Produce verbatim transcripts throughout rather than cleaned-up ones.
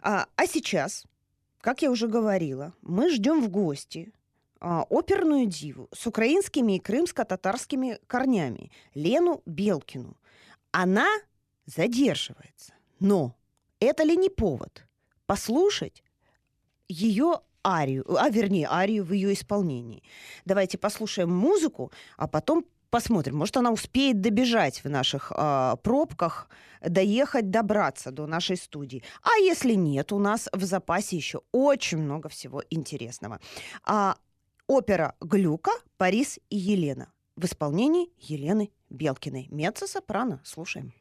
А, а сейчас, как я уже говорила, мы ждем в гости а, оперную диву с украинскими и крымско-татарскими корнями Лену Белкину. Она задерживается. Но это ли не повод послушать ее арию, а вернее арию в ее исполнении? Давайте послушаем музыку, а потом посмотрим. Может, она успеет добежать в наших а, пробках, доехать, добраться до нашей студии. А если нет, у нас в запасе еще очень много всего интересного. А, опера «Глюка», «Парис и Елена» в исполнении Елены Белкиной. Меццо-сопрано. Слушаем.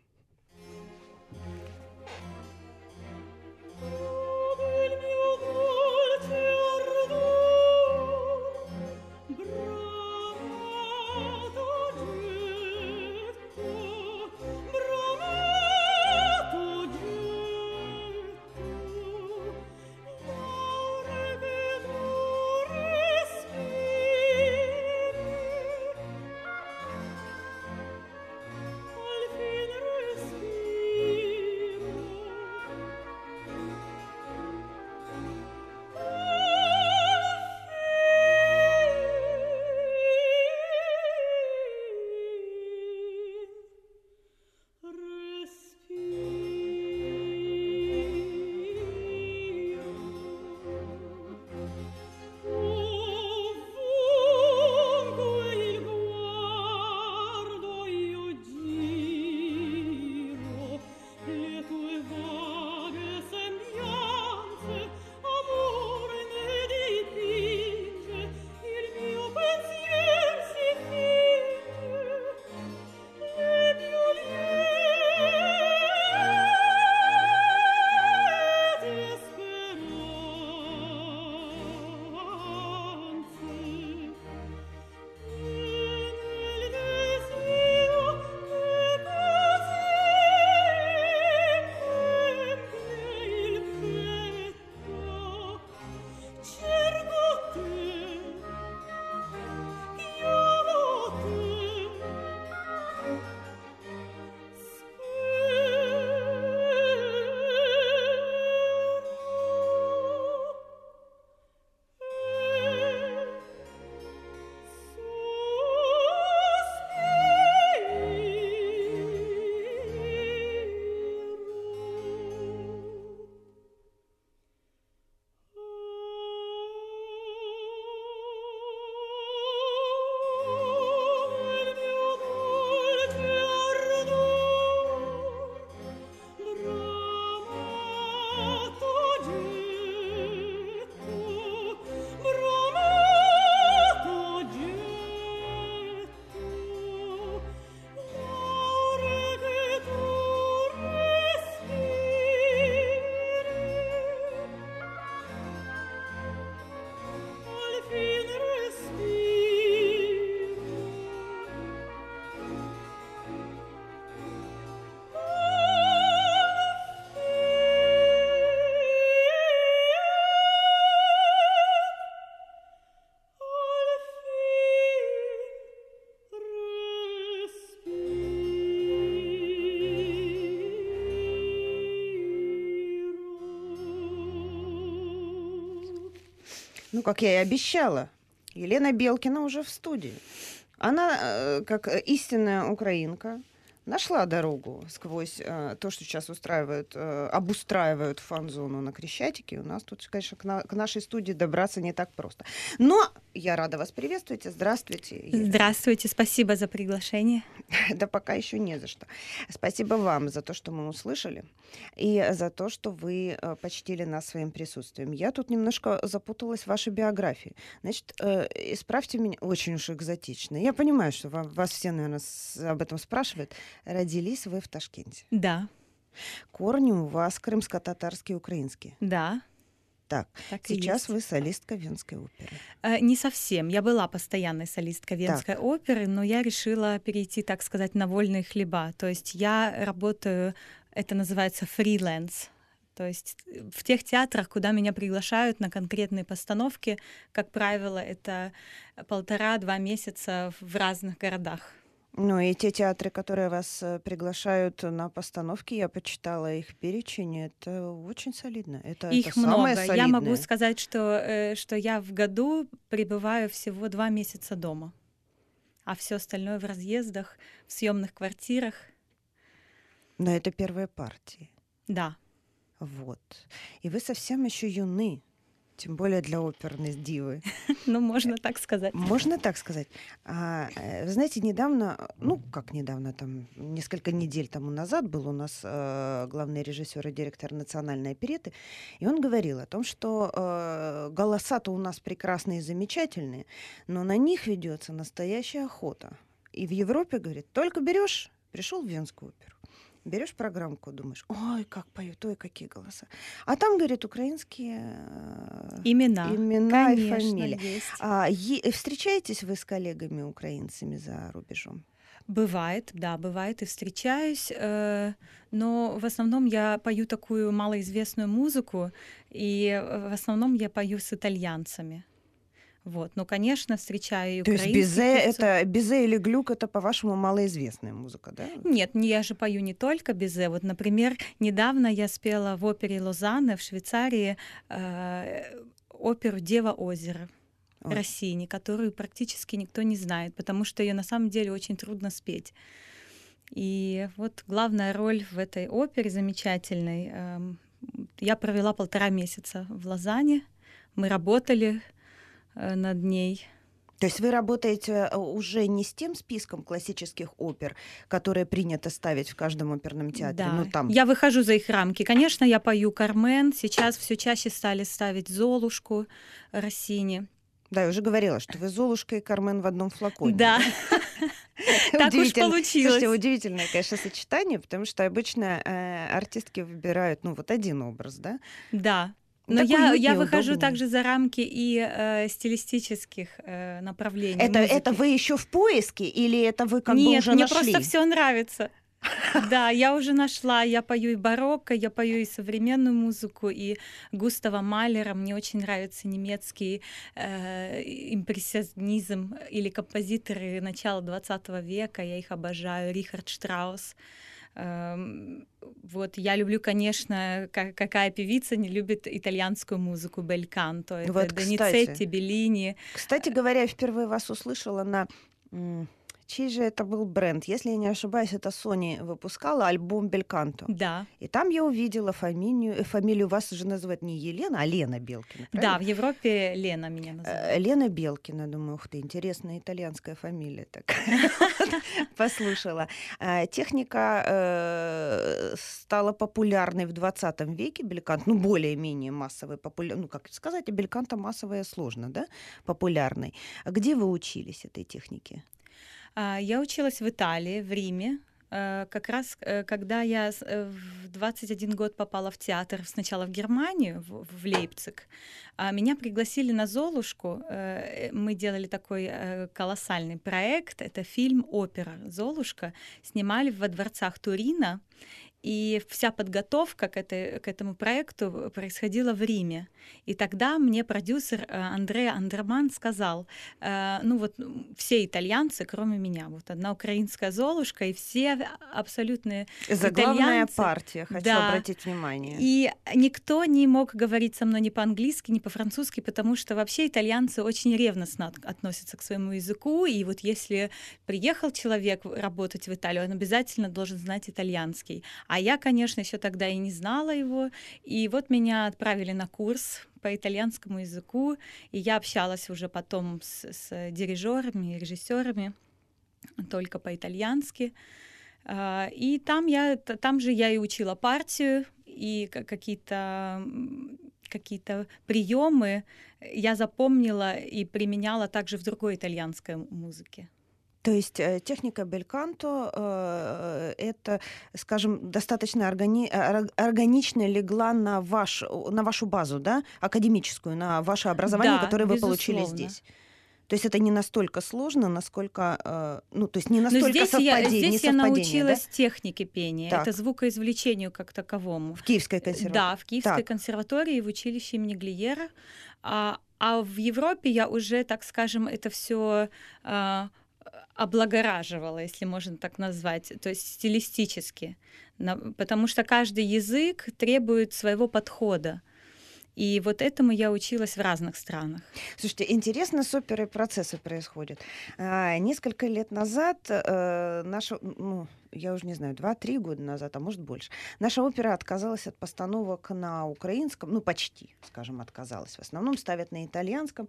Ну, как я и обещала, Елена Белкина уже в студии. Она, э, как истинная украинка, нашла дорогу сквозь э, то, что сейчас устраивают, э, обустраивают фан-зону на Крещатике. У нас тут, конечно, к, на, к нашей студии добраться не так просто. Но я рада вас приветствовать. Здравствуйте. Елена. Здравствуйте, спасибо за приглашение. Да пока еще не за что. Спасибо вам за то, что мы услышали, и за то, что вы э, почтили нас своим присутствием. Я тут немножко запуталась в вашей биографии. Значит, э, исправьте меня, очень уж экзотично. Я понимаю, что вам, вас все, наверное, с, об этом спрашивают. Родились вы в Ташкенте? Да. Корни у вас крымско-татарские, украинские? Да. Так, так сейчас вы солистка Венской оперы. Э, не совсем. Я была постоянной солисткой Венской Так. оперы, но я решила перейти, так сказать, на вольные хлеба. То есть я работаю, это называется фриланс. То есть в тех театрах, куда меня приглашают на конкретные постановки, как правило, это полтора-два месяца в разных городах. Ну и те театры, которые вас э, приглашают на постановки, я почитала их перечень, это очень солидно. Это, это Их самое много. Я могу солидное. сказать, что, э, что я в году пребываю всего два месяца дома, а все остальное в разъездах, в съемных квартирах. Но это первые партии. Да. Вот. И вы совсем еще юны, тем более для оперной дивы. Ну, можно так сказать. Можно так сказать. А, э, вы знаете, недавно, ну, как недавно, там, несколько недель тому назад был у нас э, главный режиссер и директор национальной оперетты, и он говорил о том, что э, голоса-то у нас прекрасные и замечательные, но на них ведется настоящая охота. И в Европе, говорит, только берешь, пришел в Венскую оперу, берешь программку, думаешь, ой, как поют, ой, какие голоса. А там, говорит, украинские э, Имена. имена и Конечно, фамилии. есть. А, е- встречаетесь вы с коллегами-украинцами за рубежом? Бывает, да, бывает и встречаюсь, э, но в основном я пою такую малоизвестную музыку, и э, в основном я пою с итальянцами. Вот. Но, конечно, встречаю и То есть украинских безе, певцов. это, безе или глюк это, по-вашему, малоизвестная музыка, да? Нет, не- я же пою не только безе. Вот, например, недавно я спела в опере Лозанны в Швейцарии э, оперу «Дева озера» Ой. Россини, которую практически никто не знает, потому что ее на самом деле очень трудно спеть. И вот главная роль в этой опере замечательной. эм, Я провела полтора месяца в Лозанне. Мы работали э, над ней. То есть вы работаете э, уже не с тем списком классических опер, которые принято ставить в каждом оперном театре, Да, ну там. я выхожу за их рамки. Конечно, я пою «Кармен». Сейчас все чаще стали ставить «Золушку» Россини. Да, я уже говорила, что вы Золушка и Кармен в одном флаконе. Да, так уж Удивительно. Слушайте, получилось. удивительное, конечно, сочетание, потому что обычно э, артистки выбирают, ну, вот один образ, да? Да. Но Так я, я уютнее, выхожу удобнее. также за рамки и э, стилистических э, направлений Это, музыки. это вы еще в поиске или это вы как бы Нет, уже мне нашли? просто все нравится. Да, я уже нашла. Я пою и барокко, я пою и современную музыку, и Густава Малера. Мне очень нравится немецкий э, импрессионизм или композиторы начала двадцатого века. Я их обожаю. Рихард Штраус. Эм, Вот, я люблю, конечно, ка- какая певица не любит итальянскую музыку, бельканто. Это Вот, Доницетти, кстати. Беллини. Кстати говоря, я впервые вас услышала на... м, Чей же это был бренд? Если я не ошибаюсь, это Sony выпускала альбом «Бельканто». Да, И там я увидела фамилию, э, фамилию вас уже называют не Елена, а Лена Белкина, да, правильно? в Европе Лена меня Э, называют. Лена Белкина, думаю, ух ты, интересная итальянская фамилия такая. Послушала. А, Техника э, стала популярной в двадцатом веке, белькант, ну, более-менее массовой, популя- ну, как сказать, а бельканто массовое сложно, да, популярной. А где вы учились этой технике? А, Я училась в Италии, в Риме. Э, Как раз, э, когда я с- э, в двадцать один год попала в театр, сначала в Германию, в в Лейпциг, а меня пригласили на «Золушку». Э, Мы делали такой э, колоссальный проект. Это фильм-опера «Золушка». Снимали во дворцах Турина. И вся подготовка к, этой, к этому проекту происходила в Риме. И тогда мне продюсер э, Андреа Андерман сказал, э, ну вот м, все итальянцы, кроме меня, вот одна украинская Золушка, и все абсолютные Заглавная итальянцы. партия, хочу Да. обратить внимание. И никто не мог говорить со мной ни по-английски, ни по-французски, потому что вообще итальянцы очень ревностно от- относятся к своему языку. И вот если приехал человек в- работать в Италию, он обязательно должен знать итальянский. А я, конечно, еще тогда и не знала его. И вот меня отправили на курс по итальянскому языку, и я общалась уже потом с, с дирижерами, режиссерами только по-итальянски. А, И там, я, т- там же я и учила партию, и ка- какие-то м, какие-то приемы я запомнила и применяла также в другой итальянской м- музыке. То есть э, техника бельканто э, это, скажем, достаточно органи- ор- органично легла на, ваш, на вашу базу, да, академическую, на ваше образование, Да, которое вы получили безусловно. здесь. То есть это не настолько сложно, насколько, э, ну, то есть не Но настолько здесь я, совпадение, здесь я несовпадение, да? научилась технике пения, это Так, звукоизвлечению как таковому. в Киевской Э, консерватории. Да, в Киевской Так, консерватории и в училище имени Глиера. А, а в Европе я уже, так скажем, это все облагораживало, если можно так назвать, то есть стилистически, на- потому что каждый язык требует своего подхода. И вот этому я училась в разных странах. Слушайте, интересно с оперой процессы происходят. А, несколько лет назад э, наша, ну, я уже не знаю, два-три года назад, а может больше, наша опера отказалась от постановок на украинском, ну, почти, скажем, отказалась. В основном ставят на итальянском.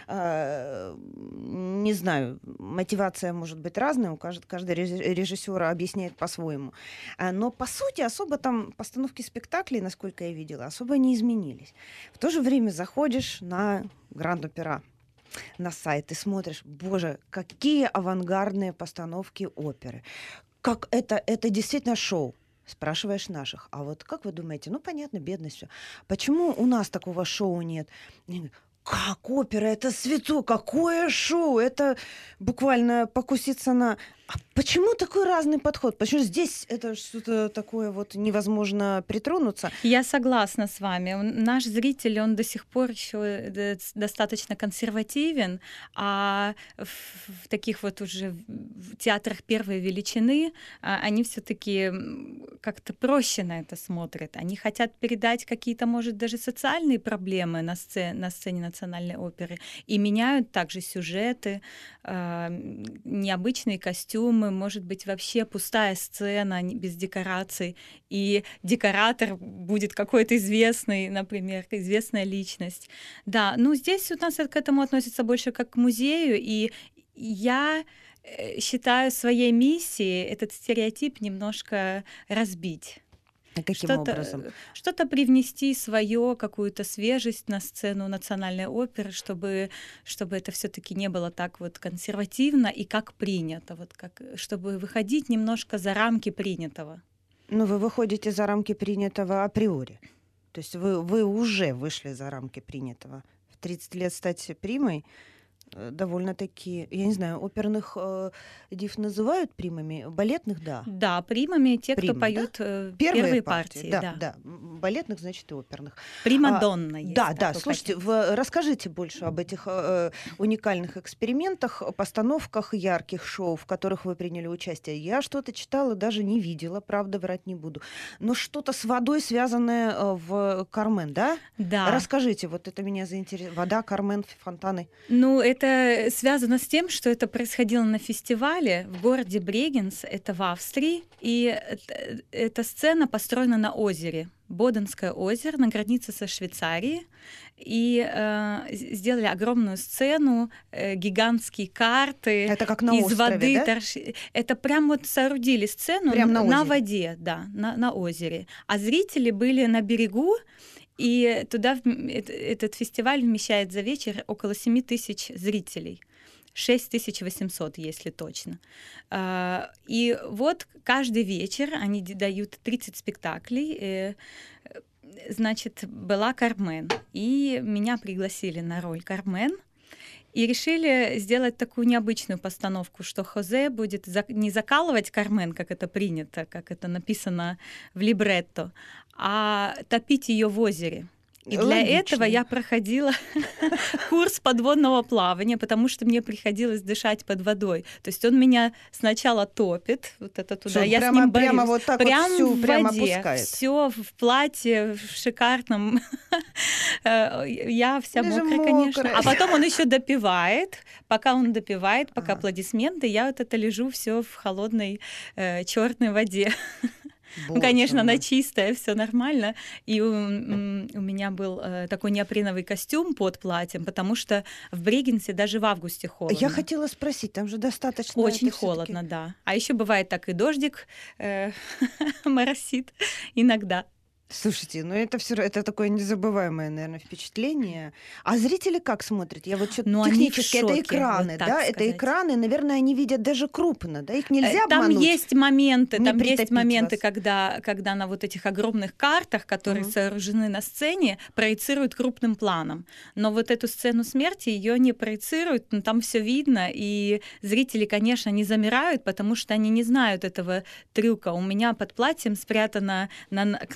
А, не знаю, мотивация может быть разная, у кажд- каждый реж- режиссер объясняет по-своему. А, но, по сути, особо там постановки спектаклей, насколько я видела, особо не изменились. В то же время заходишь на Гранд-Опера, на сайт и смотришь, боже, какие авангардные постановки оперы. Как это, это действительно шоу. Спрашиваешь наших. А вот как вы думаете, ну, понятно, бедность все. Почему у нас такого шоу нет? Они говорят, как опера? Это свято, какое шоу? Это буквально покуситься на... А почему такой разный подход? Почему здесь это что-то такое вот невозможно притронуться? Я согласна с вами. Он- Наш зритель, он до сих пор еще достаточно консервативен, а в, в таких вот уже в театрах первой величины а, они все-таки как-то проще на это смотрят. Они хотят передать какие-то, может, даже социальные проблемы на сцене, на сцене национальной оперы и меняют также сюжеты, а, необычные костюмы, может быть, вообще пустая сцена не- без декораций, и декоратор будет какой-то известный, например, известная личность. Да, ну здесь у нас к этому относится больше как к музею, и я э, считаю своей миссией этот стереотип немножко разбить. А каким Что-то, образом? э, что-то привнести свое, какую-то свежесть на сцену национальной оперы, чтобы, чтобы это все-таки не было так вот консервативно и как принято, вот как, чтобы выходить немножко за рамки принятого. Ну, вы выходите за рамки принятого априори. То есть вы, вы уже вышли за рамки принятого. В тридцать лет стать примой э, довольно-таки, я не знаю, оперных э, див называют примами, балетных, да. Да, примами те, кто Примы, да? поют э, Первые, первые партии, партии, да, да. да. М, Балетных, значит, и оперных. А, Примадонна есть да, да, такой слушайте, понятие. в- расскажите больше об этих э, уникальных экспериментах, постановках, ярких шоу, в которых вы приняли участие. Я что-то читала, даже не видела, правда, врать не буду. Но что-то с водой связанное э, в Кармен, да? Да. Расскажите, вот это меня заинтересовало. Вода, Кармен, фонтаны. Ну, это связано с тем, что это происходило на фестивале в городе Брегенс, это в Австрии, и эт- эта сцена построена на озере, Боденское озеро, на границе со Швейцарией, и э, с- сделали огромную сцену, э, гигантские карты Это как на из острове, воды. да? торш- Это прям вот соорудили сцену Прям на н- на озере. воде, да, на, на озере. А зрители были на берегу, и туда вм- эт- этот фестиваль вмещает за вечер около семи тысяч зрителей. шесть тысяч восемьсот, если точно. А, И вот каждый вечер они д- дают тридцать спектаклей. э, э, Значит, была Кармен. И меня пригласили на роль Кармен. И решили сделать такую необычную постановку, что Хозе будет зак- не закалывать Кармен, как это принято, как это написано в либретто, а топить ее в озере. И для Логично. этого я проходила курс подводного плавания, потому что мне приходилось дышать под водой. То есть он меня сначала топит, вот это туда, Что, я прямо, с ним борюсь. прямо вот так Прям вот всю в прямо воде, опускает. все в платье, в шикарном. Э, Я вся Даже мокрая, конечно. мокрая. А потом он еще допивает. Пока он допивает, пока Ага. аплодисменты, я вот это лежу все в холодной черной воде. Ну, Боже конечно, она мой. чистая, все нормально. И у, м, у меня был э, такой неопреновый костюм под платьем, потому что в Брегенсе даже в августе холодно. Я хотела спросить, там же достаточно... Очень это всё-таки- холодно, да. А еще бывает так и дождик э, моросит иногда. Слушайте, ну это все это такое незабываемое, наверное, впечатление. А зрители как смотрят? Я вот что-то Ну, они в технически, это шоке, экраны, вот так да? Это сказать. экраны, наверное, они видят даже крупно, да? Их нельзя Э, Там обмануть. есть моменты, не там есть притопить моменты, вас. когда, когда на вот этих огромных картах, которые Мгм. сооружены на сцене, проецируют крупным планом. Но вот эту сцену смерти ее не проецируют, но там все видно, и зрители, конечно, не замирают, потому что они не знают этого трюка. У меня под платьем спрятана, на, к ноге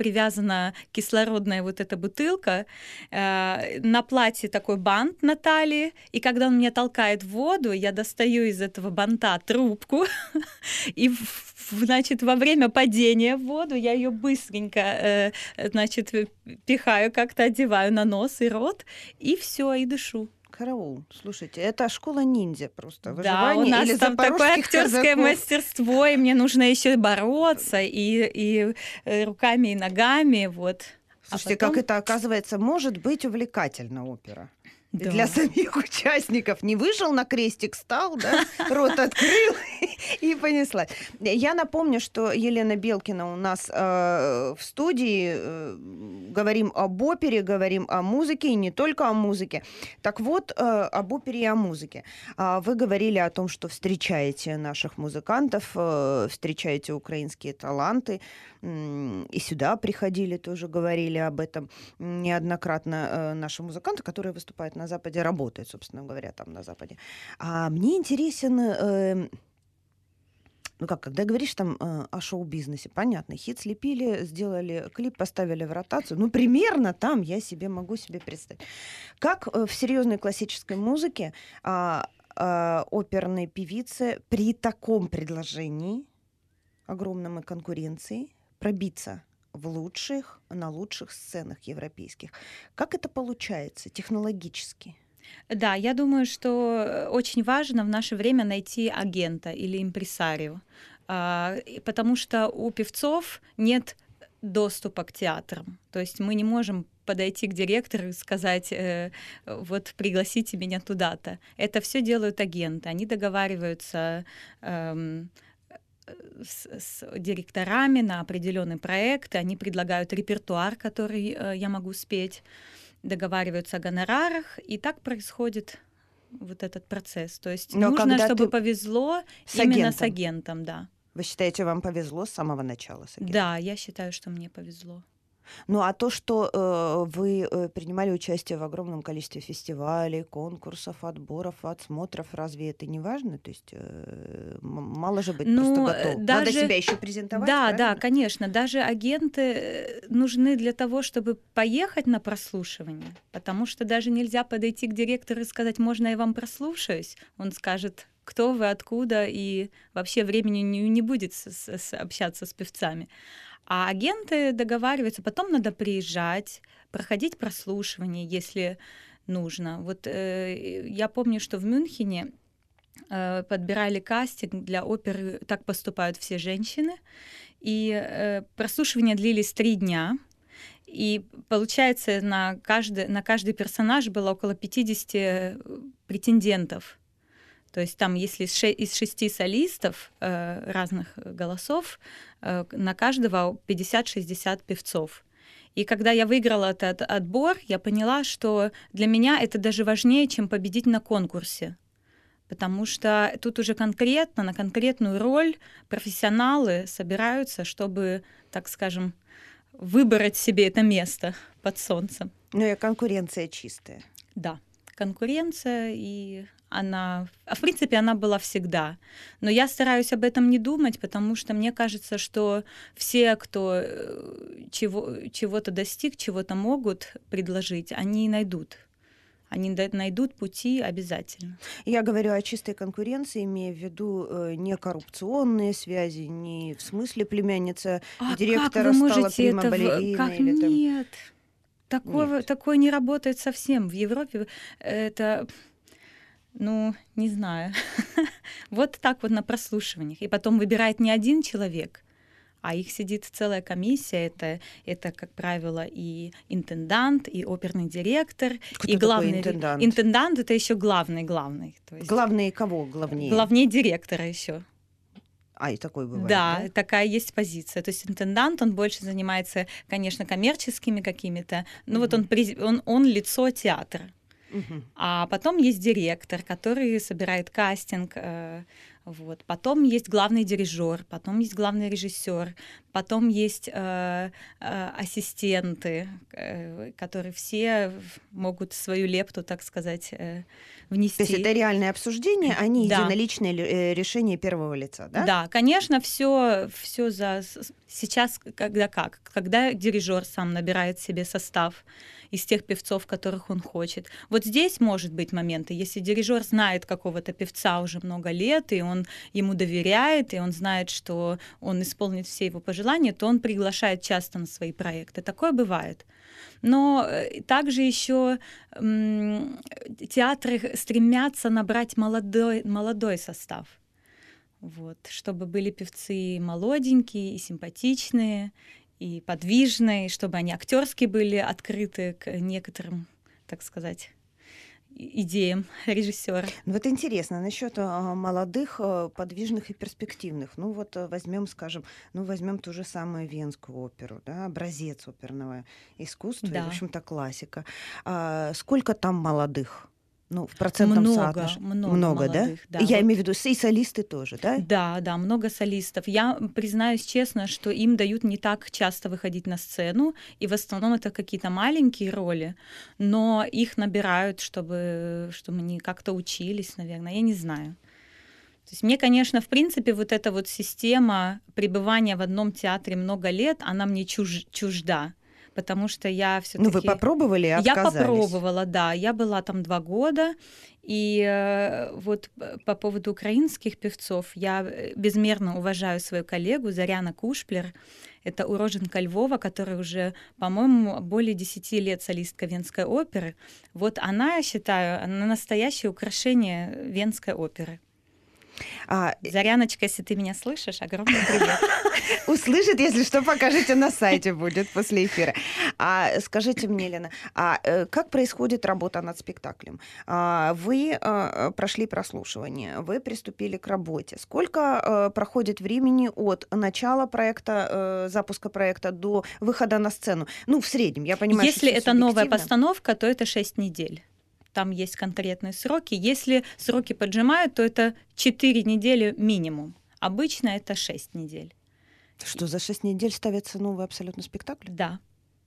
привязана кислородная вот эта бутылка, э, на платье такой бант на талии, и когда он меня толкает в воду, я достаю из этого банта трубку, и, значит, во время падения в воду я ее быстренько, э, значит, пихаю, как-то одеваю на нос и рот, и все, и дышу. Караул. Слушайте, это школа ниндзя просто. Да, у Выживание нас или там такое запорожских актерское казаков. мастерство, и мне нужно еще бороться и, и э, руками, и ногами, вот. Слушайте, А потом... как это, оказывается, может быть увлекательна опера. Да. Для самих участников. Не вышел на крестик, стал, да, рот открыл и понеслась. Я напомню, что Елена Белкина у нас э, в студии. Э, говорим об опере, говорим о музыке, и не только о музыке. Так вот, э, об опере и о музыке. А вы говорили о том, что встречаете наших музыкантов, э, встречаете украинские таланты. И сюда приходили, тоже говорили об этом неоднократно э, наши музыканты, которые выступают на Западе, работают, собственно говоря, там на Западе. А мне интересен, э, ну как, когда говоришь там э, о шоу-бизнесе, понятно, хит слепили, сделали клип, поставили в ротацию, ну примерно там я себе могу себе представить. Как э, в серьезной классической музыке э, э, оперной певице при таком предложении, огромном и конкуренции, пробиться в лучших, на лучших сценах европейских. Как это получается технологически? Да, я думаю, что очень важно в наше время найти агента или импресарио, потому что у певцов нет доступа к театрам. То есть мы не можем подойти к директору и сказать, э, вот пригласите меня туда-то. Это все делают агенты. Они договариваются э, С, с директорами на определенные проекты, они предлагают репертуар, который э, я могу спеть, договариваются о гонорарах, и так происходит вот этот процесс. То есть Но нужно, чтобы ты повезло с именно агентом. с агентом, да. Вы считаете, вам повезло с самого начала с агентом? Да, я считаю, что мне повезло. Ну а то, что э, вы э, принимали участие в огромном количестве фестивалей, конкурсов, отборов, отсмотров, разве это не важно? То есть э, мало же быть ну, просто готов. Даже... Надо себя еще презентовать. Да, правильно? да, конечно. Даже агенты нужны для того, чтобы поехать на прослушивание, потому что даже нельзя подойти к директору и сказать, можно я вам прослушаюсь? Он скажет, кто вы, откуда, и вообще времени не, не будет с, с, общаться с певцами. А агенты договариваются, потом надо приезжать, проходить прослушивание, если нужно. Вот э, я помню, что в Мюнхене э, подбирали кастинг для оперы «Так поступают все женщины», и э, прослушивания длились три дня. И получается, на каждый, на каждый персонаж было около пятьдесят претендентов. То есть там, если из шести солистов э, разных голосов, э, на каждого пятьдесят-шестьдесят певцов. И когда я выиграла этот отбор, я поняла, что для меня это даже важнее, чем победить на конкурсе. Потому что тут уже конкретно, на конкретную роль профессионалы собираются, чтобы, так скажем, выбрать себе это место под солнцем. Ну и конкуренция чистая. Да, конкуренция, и она, в принципе, она была всегда. Но я стараюсь об этом не думать, потому что мне кажется, что все, кто чего, чего-то достиг, чего-то могут предложить, они найдут. Они найдут пути обязательно. Я говорю о чистой конкуренции, имея в виду э, не коррупционные связи, не в смысле племянница а директора стала прима-балериной. Как или там... нет? Такого, нет. Такое не работает совсем. В Европе это... Ну, не знаю. Вот так вот на прослушиваниях. И потом выбирает не один человек, а их сидит целая комиссия. Это, это как правило, и интендант, и оперный директор. Кто и главный такой интендант? Интендант — это еще главный, главный. То есть главный кого главнее? Главнее директора еще. А, и такой бывает, да, да? Такая есть позиция. То есть интендант, он больше занимается, конечно, коммерческими какими-то. Ну, mm-hmm. вот он, он, он лицо театра. Uh-huh. А потом есть директор, который собирает кастинг, э, Вот. Потом есть главный дирижер, потом есть главный режиссер, потом есть э, э, ассистенты, э, которые все могут свою лепту, так сказать, э, внести. То есть это реальное обсуждение, а не Да. единоличное э, решение первого лица, да? Да, конечно, все, все за сейчас, когда как, когда дирижер сам набирает себе состав из тех певцов, которых он хочет. Вот здесь может быть моменты, если дирижер знает какого-то певца уже много лет, и он ему доверяет, и он знает, что он исполнит все его пожелания, то он приглашает часто на свои проекты. Такое бывает. Но также еще м, театры стремятся набрать молодой, молодой состав. Вот, чтобы были певцы молоденькие и симпатичные, и подвижные, чтобы они актерски были открыты к некоторым, так сказать, идеям режиссера. Ну, вот интересно, насчет а, молодых, а, подвижных и перспективных. Ну вот а, возьмем, скажем, ну возьмем ту же самую Венскую оперу, да, образец оперного искусства, Да. и, в общем-то, классика. А, сколько там молодых? Ну, в процентном Много, соотношении. много, Много, да? молодых, да. Я Вот. имею в виду, и солисты тоже, да? Да, да, много солистов. Я признаюсь честно, что им дают не так часто выходить на сцену, и в основном это какие-то маленькие роли, но их набирают, чтобы, чтобы они как-то учились, наверное, я не знаю. То есть мне, конечно, в принципе, вот эта вот система пребывания в одном театре много лет, она мне чуж- чужда. Потому что я все-таки... Ну, вы попробовали и отказались? Я попробовала, да. Я была там два года. И э, вот по поводу украинских певцов я безмерно уважаю свою коллегу Заряна Кушплер. Это уроженка Львова, которая уже, по-моему, более десяти лет солистка Венской оперы. Вот она, я считаю, она настоящее украшение Венской оперы. А, Заряночка, если ты меня слышишь, огромный привет. Услышит, если что, покажите на сайте будет после эфира. А скажите мне, Лена, а как происходит работа над спектаклем? А, вы а, прошли прослушивание, вы приступили к работе. Сколько а, проходит времени от начала проекта, а, запуска проекта до выхода на сцену? Ну, в среднем, я понимаю, если что это новая постановка, то это шесть недель. Там есть конкретные сроки. Если сроки поджимают, то это четыре недели минимум. Обычно это шесть недель. Что, за шесть недель ставится новый абсолютно спектакль? Да.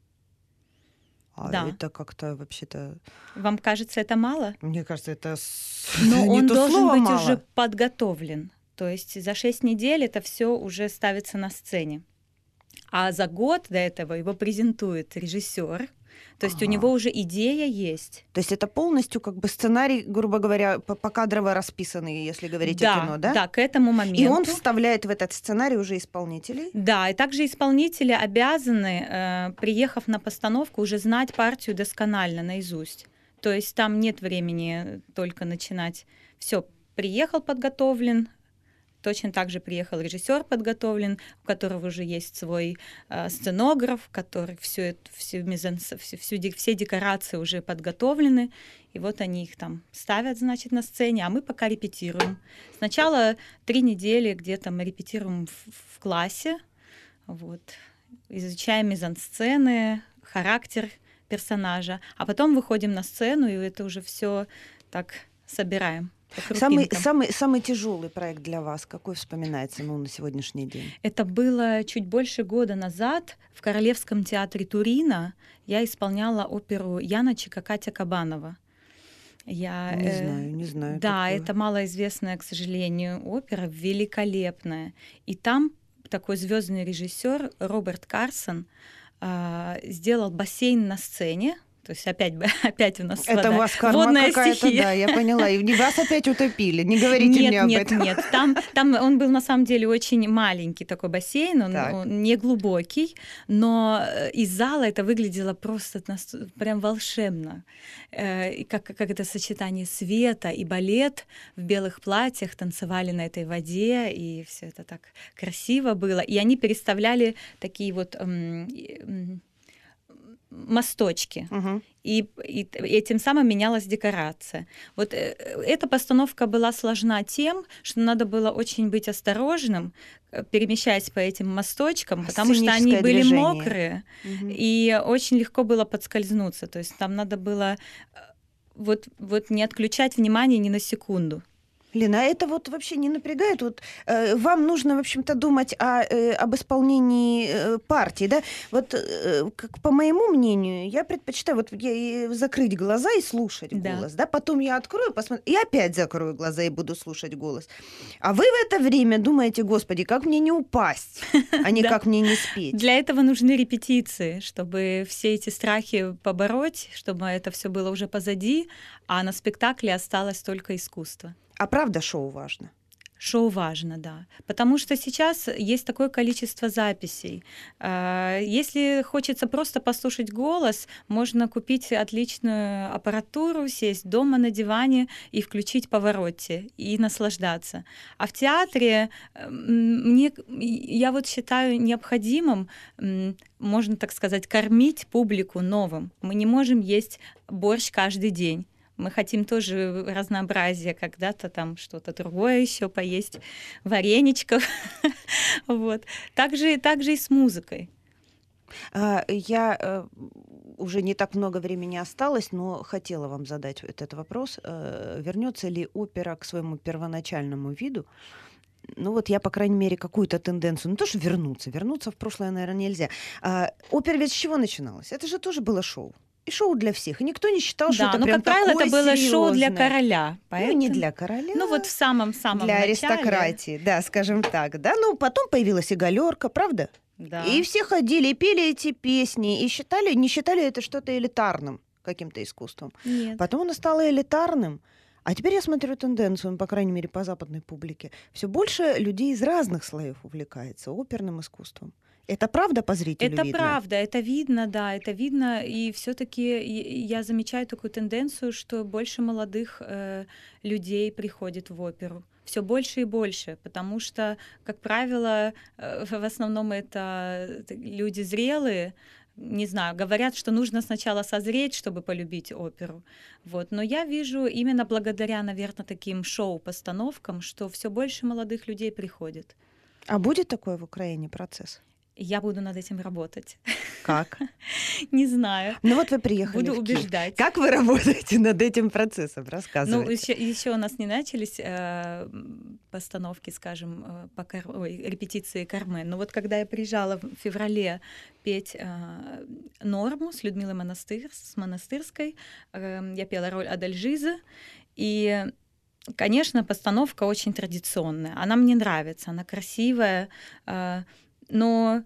А да. это как-то вообще-то... Вам кажется, это мало? Мне кажется, это Но не он то должен слово быть мало. уже подготовлен. То есть за шесть недель это все уже ставится на сцене. А за год до этого его презентует режиссер. То есть ага. у него уже идея есть. То есть это полностью как бы сценарий, грубо говоря, покадрово расписанный, если говорить да, о кино, да? Да, к этому моменту. И он вставляет в этот сценарий уже исполнителей? Да, и также исполнители обязаны, э, приехав на постановку, уже знать партию досконально, наизусть. То есть там нет времени только начинать. Все, приехал подготовлен. Точно так же приехал режиссер подготовлен, у которого уже есть свой э, сценограф, который все, все, мизанс, все, все, все декорации уже подготовлены, и вот они их там ставят, значит, на сцене, а мы пока репетируем. Сначала три недели где-то мы репетируем в, в классе, вот, изучаем мизансцены, характер персонажа, а потом выходим на сцену, и это уже все так собираем. Самый, самый, самый тяжелый проект для вас, какой вспоминается ну, на сегодняшний день? Это было чуть больше года назад в Королевском театре Турина. Я исполняла оперу Яночек Катя Кабанова. Я, не э, знаю, не знаю. Да, такое. Это малоизвестная, к сожалению, опера, великолепная. И там такой звездный режиссер Роберт Карсон э, сделал бассейн на сцене. То есть опять, опять у нас это вода. у вас карма водная какая-то, стихия. Да, я поняла. И вас опять утопили. Не говорите нет, мне об нет, этом. Нет, нет. Там, там он был на самом деле очень маленький такой бассейн, он, он не глубокий, но из зала это выглядело просто прям волшебно. И как, как это сочетание света и балет в белых платьях танцевали на этой воде, и все это так красиво было. И они переставляли такие вот... мосточки, угу. и, и, и тем самым менялась декорация. Вот э, эта постановка была сложна тем, что надо было очень быть осторожным, перемещаясь по этим мосточкам, потому что они были движение. мокрые, угу. и очень легко было подскользнуться. То есть там надо было вот, вот не отключать внимание ни на секунду. Лена, а это вот вообще не напрягает? Вот э, вам нужно, в общем-то, думать о, э, об исполнении э, партии, да? Вот, э, как по моему мнению, я предпочитаю вот я, и закрыть глаза и слушать Да. голос, да? Потом я открою, посмотрю, и опять закрою глаза и буду слушать голос. А вы в это время думаете, господи, как мне не упасть, а не как мне не спеть? Для этого нужны репетиции, чтобы все эти страхи побороть, чтобы это все было уже позади, а на спектакле осталось только искусство. А правда шоу важно? Шоу важно, да. Потому что сейчас есть такое количество записей. А, Если хочется просто послушать голос, можно купить отличную аппаратуру, сесть дома на диване и включить Pavarotti и наслаждаться. А в театре м, мне, я вот считаю необходимым, м, можно так сказать, кормить публику новым. Мы не можем есть борщ каждый день. Мы хотим тоже разнообразия, когда-то там что-то другое еще поесть, вареничков. Вот. Также, также и с музыкой. А, Я э, уже не так много времени осталось, но хотела вам задать этот вопрос. Э, Вернется ли опера к своему первоначальному виду? Ну вот я, по крайней мере, какую-то тенденцию, ну то, что вернуться, вернуться в прошлое, наверное, нельзя. А, опера ведь с чего начиналась? Это же тоже было шоу. И шоу для всех. И никто не считал, что Да, это но, прям как правило, такое это было шоу для серьезное. короля. Ну, не Поэтому... для короля, Ну, вот в самом-самом для начале. аристократии, да, скажем так. Да, ну потом появилась и галерка, правда? Да. И все ходили и пели эти песни, и считали, не считали это что-то элитарным каким-то искусством. Нет. Потом оно стало элитарным. А теперь я смотрю тенденцию, по крайней мере, по западной публике. Все больше людей из разных слоев увлекается оперным искусством. Это правда по зрителю Это видно? правда, это видно, да, это видно. И все-таки я замечаю такую тенденцию, что больше молодых э, людей приходит в оперу. Все больше и больше, потому что, как правило, э, в основном это люди зрелые. Не знаю, говорят, что нужно сначала созреть, чтобы полюбить оперу. Вот. Но я вижу именно благодаря, наверное, таким шоу-постановкам, что все больше молодых людей приходит. А будет такой в Украине процесс? Я буду над этим работать. Как? Не знаю. Ну вот вы приехали Буду в Киев. убеждать. Как вы работаете над этим процессом? Ну, Рассказывайте. еще, еще у нас не начались э, постановки, скажем, э, по Кар... Ой, репетиции Кармен. Но вот когда я приезжала в феврале петь э, Норму с Людмилой Монастыр, с Монастырской, э, я пела роль Адальжизы, и, конечно, постановка очень традиционная. Она мне нравится, она красивая, э, но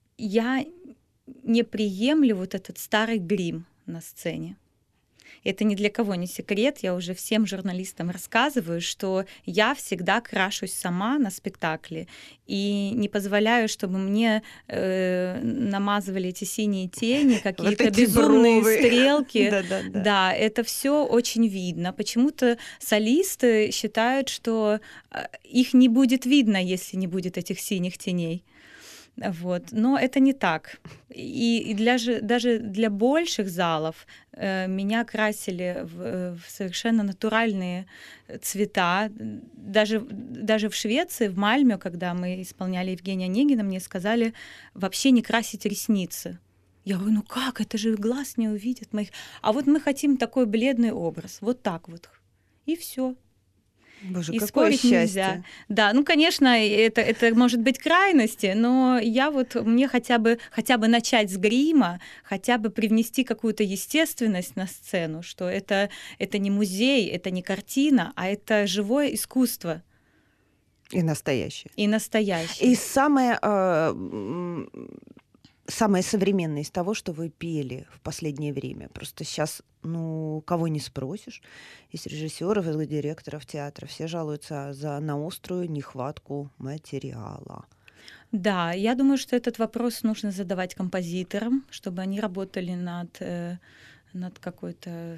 я не приемлю вот этот старый грим на сцене. Это ни для кого не секрет, я уже всем журналистам рассказываю, что я всегда крашусь сама на спектакле и не позволяю, чтобы мне э, намазывали эти синие тени, какие-то Вот безумные бровы. стрелки. Да, да, да. Да, это все очень видно. Почему-то солисты считают, что их не будет видно, если не будет этих синих теней. Вот. Но это не так. И, и для же, даже для больших залов э, меня красили в, в совершенно натуральные цвета. Даже, даже в Швеции, в Мальме, когда мы исполняли Евгения Онегина, мне сказали вообще не красить ресницы. Я говорю, ну как, это же глаз не увидит моих. А вот мы хотим такой бледный образ, вот так вот. И все. Боже, И какое спорить счастье. нельзя. Да, ну, конечно, это, это может быть крайности, но я вот, мне хотя бы, хотя бы начать с грима, хотя бы привнести какую-то естественность на сцену, что это, это не музей, это не картина, а это живое искусство. И настоящее. И настоящее. И самое, э, самое современное из того, что вы пели в последнее время. Просто сейчас, ну, кого не спросишь, из режиссеров, из директоров театра, все жалуются за, на острую нехватку материала. Да, я думаю, что этот вопрос нужно задавать композиторам, чтобы они работали над, э, над какой-то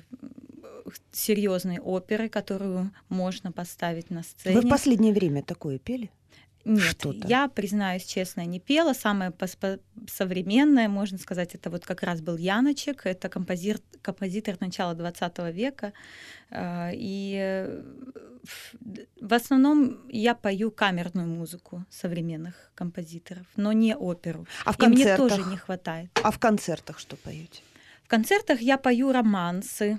серьезной оперой, которую можно поставить на сцене. Вы в последнее время такое пели? Нет, Что-то. я, признаюсь честно, не пела. Самое современное, можно сказать, это вот как раз был Яночек. Это композитор, композитор начала двадцатого века. И в основном я пою камерную музыку современных композиторов, но не оперу. А в И мне концертах? тоже не хватает. А в концертах что поете? В концертах я пою романсы.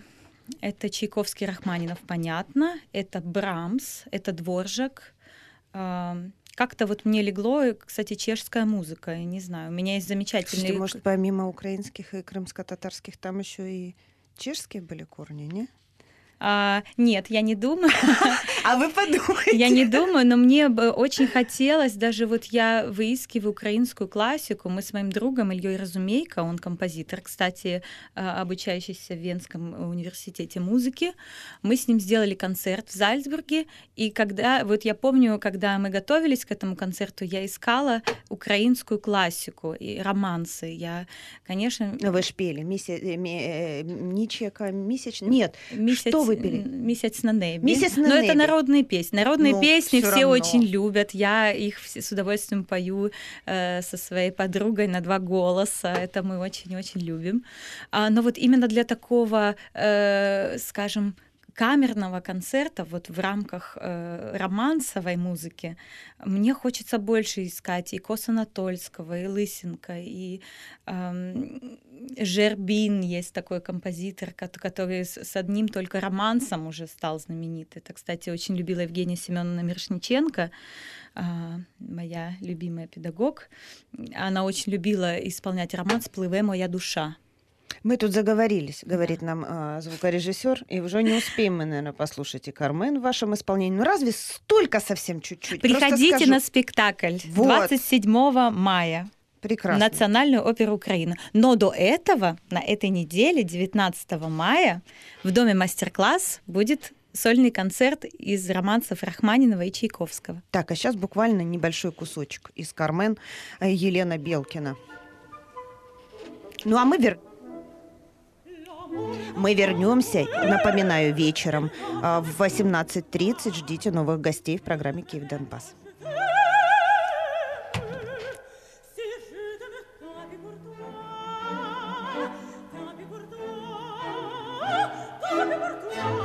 Это Чайковский, Рахманинов, понятно. Это Брамс, это Дворжак. Как-то вот мне легло, кстати, чешская музыка, я не знаю. У меня есть замечательные... Слушайте, может, помимо украинских и крымско-татарских, там еще и чешские были корни, не? А, нет, я не думаю. А вы подумайте. Я не думаю, но мне бы очень хотелось, даже вот я выискиваю украинскую классику, мы с моим другом Ильей Разумейко, он композитор, кстати, обучающийся в Венском университете музыки, мы с ним сделали концерт в Зальцбурге, и когда, вот я помню, когда мы готовились к этому концерту, я искала украинскую классику и романсы, я, конечно... Вы ж пели, Ничека, месяц... Нет, месяц... что вы пели? «Месяц на небе». «Месяц на Но небе». это народные песни. Народные ну, песни все, все равно. очень любят. Я их с удовольствием пою э, со своей подругой на два голоса. Это мы очень-очень любим. А, но вот именно для такого, э, скажем, камерного концерта вот в рамках э, романсовой музыки мне хочется больше искать и Косана Тольского, и Лысенко, и э, Жербин есть такой композитор, который с, с одним только романсом уже стал знаменит. Это, кстати, очень любила Евгения Семеновна Мирошниченко, э, моя любимая педагог. Она очень любила исполнять романс «Плыве моя душа». Мы тут заговорились, говорит нам а, звукорежиссер, и уже не успеем мы, наверное, послушать и Кармен в вашем исполнении. Ну разве столько совсем чуть-чуть? Приходите скажу... на спектакль вот. двадцать седьмого мая. Прекрасно. Национальную оперу Украины. Но до этого, на этой неделе, девятнадцатого мая, в Доме мастер-класс будет сольный концерт из романсов Рахманинова и Чайковского. Так, а сейчас буквально небольшой кусочек из Кармен Елена Белкина. Ну а мы вер... Мы вернемся, напоминаю, вечером в восемнадцать тридцать. Ждите новых гостей в программе «Киев-Донбасс». Pour toi